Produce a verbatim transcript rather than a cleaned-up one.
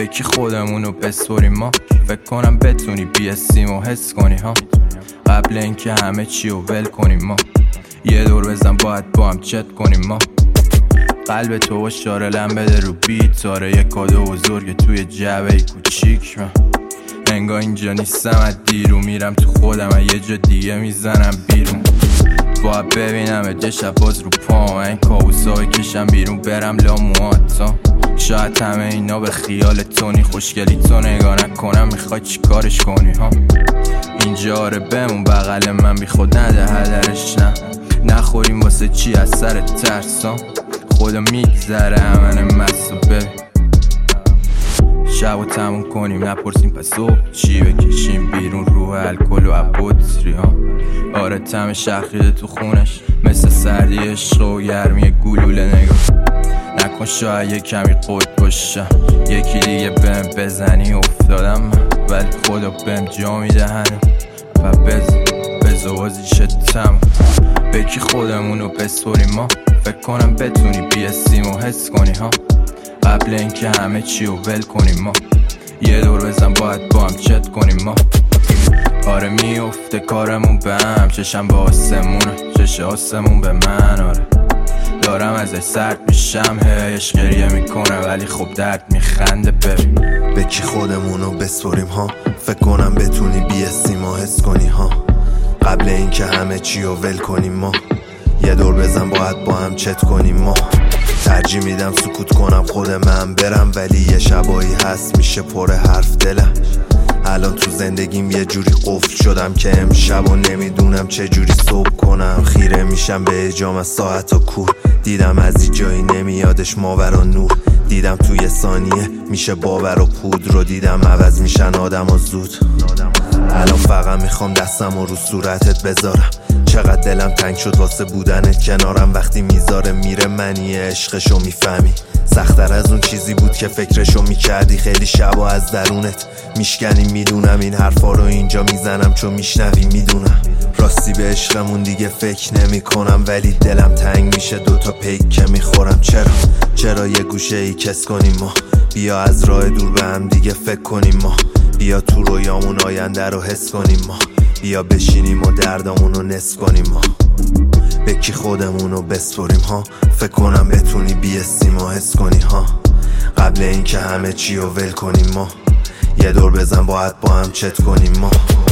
بکی خودمونو بسپریم ما. فکر کنم بتونی بیستیم و حس کنی ها، قبل اینکه همه چی رو ول کنیم ما. یه دور بزن باید با هم چت کنیم ما. قلب تو و شارلم بده رو بیت، آره یه کادو بزرگ توی جعبه کوچیک من. انگار اینجا نیستم، از دیرو میرم تو خودم، از یه جا دیگه میزنم بیرون. باید ببینم یه شب باز رو پام، این کابوسا بکشم بیرون برم لاموات. شاید همه اینا به خیال تونی، خوشگلی تو نگاه نکنم میخوای چی کارش کنی ها. اینجا آره بمون بغل من، بی خود نده هدرش نه. نخوریم واسه چی از سر ترسا، خدا میگذره همه مستو. ببین شب و تموم کنیم نپرسیم پس صبح چی بکشیم بیرون، روح الکل و عبودری ها. آره تم شخیده تو خونش مثل سردی عشق و گرمی گلوله. نگاه نکن شاید یه کمی قد باشم، یکی دیگه بهم بزنی افتادم من، ولی خدا بهم جا میده هنو و بز بزوازی شدتم. بکی خودمونو بسپریم ما. فکر کنم بتونی بیستیم و حس کنی ها، قبل اینکه همه چی رو ول کنیم ما. یه دور بزن باید با هم چت کنیم ما. آره میفته کارمون به هم، چشم به آسمونه چش آسمون به من. آره دارم ازش سرد میشم، هیش گریه میکنه ولی خب درد میخنده. ببین بکی خودمونو بسپریم ها. فکر کنم بتونی بیستیم و حس کنی ها، قبل اینکه همه چی رو ول کنیم ما. یه دور بزن باید با هم چت کنیم ما. ترجیح میدم سکوت کنم خود من برم، ولی یه شبایی هست میشه پر حرف دلم. الان تو زندگیم یه جوری قفل شدم که امشب و نمیدونم چه جوری صبح کنم. خیره میشم به اجام از ساعت و کور، دیدم از این جایی نمیادش ماور و نور. دیدم توی ثانیه میشه باور و پود رو، دیدم عوض میشن آدم و زود. الان فقط میخوام دستم و رو صورتت بذارم، چقدر دلم تنگ شد واسه بودنت کنارم. وقتی میذاره میره منی عشقشو میفهمی، سختر از اون چیزی بود که فکرشو میکردی. خیلی شبا از درونت میشکنی، میدونم این حرفا رو اینجا میزنم چون میشنوی. میدونم راستی به عشقمون دیگه فکر نمی کنم، ولی دلم تنگ میشه دوتا پیک که میخورم. چرا چرا یه گوشه ای کس کنیم ما، بیا از راه دور به هم دیگه فکر کنیم ما. بیا تو رویامون آینده رو حس کنیم ما، بیا بشینیم و دردامون رو نصف کنیم ما. بکی خودمونو بسپریم ها. فکر کنم بتونی بیستیم و حس کنی ها، قبل اینکه همه چی رو ول کنیم ما. یه دور بزن باید با هم چت کنیم ما.